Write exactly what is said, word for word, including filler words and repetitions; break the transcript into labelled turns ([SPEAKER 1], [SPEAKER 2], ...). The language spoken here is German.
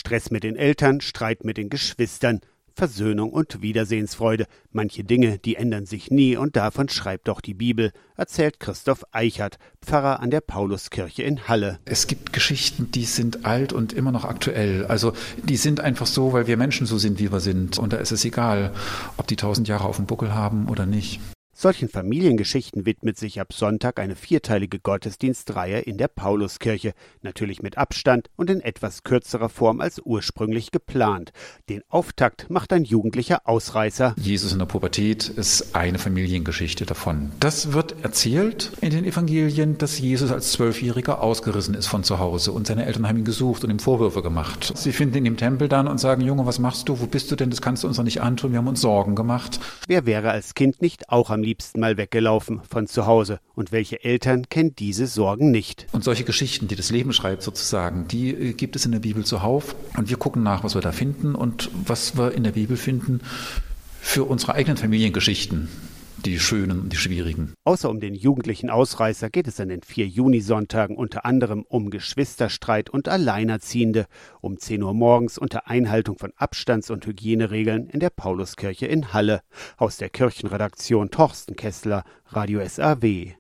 [SPEAKER 1] Stress mit den Eltern, Streit mit den Geschwistern, Versöhnung und Wiedersehensfreude. Manche Dinge, die ändern sich nie und davon schreibt auch die Bibel, erzählt Christoph Eichert, Pfarrer an der Pauluskirche in Halle.
[SPEAKER 2] Es gibt Geschichten, die sind alt und immer noch aktuell. Also die sind einfach so, weil wir Menschen so sind, wie wir sind. Und da ist es egal, ob die tausend Jahre auf dem Buckel haben oder nicht.
[SPEAKER 1] Solchen Familiengeschichten widmet sich ab Sonntag eine vierteilige Gottesdienstreihe in der Pauluskirche, natürlich mit Abstand und in etwas kürzerer Form als ursprünglich geplant. Den Auftakt macht ein jugendlicher Ausreißer.
[SPEAKER 2] Jesus in der Pubertät ist eine Familiengeschichte davon. Das wird erzählt in den Evangelien, dass Jesus als Zwölfjähriger ausgerissen ist von zu Hause und seine Eltern haben ihn gesucht und ihm Vorwürfe gemacht. Sie finden ihn im Tempel dann und sagen, Junge, was machst du, wo bist du denn, das kannst du uns doch nicht antun, wir haben uns Sorgen gemacht.
[SPEAKER 1] Wer wäre als Kind nicht auch am liebsten mal weggelaufen von zu Hause? Und welche Eltern kennen diese Sorgen nicht?
[SPEAKER 2] Und solche Geschichten, die das Leben schreibt sozusagen, die gibt es in der Bibel zuhauf. Und wir gucken nach, was wir da finden und was wir in der Bibel finden für unsere eigenen Familiengeschichten. Die schönen und die schwierigen.
[SPEAKER 1] Außer um den jugendlichen Ausreißer geht es an den vier Junisonntagen unter anderem um Geschwisterstreit und Alleinerziehende, um zehn Uhr morgens unter Einhaltung von Abstands- und Hygieneregeln in der Pauluskirche in Halle. Aus der Kirchenredaktion Torsten Kessler, Radio S A W.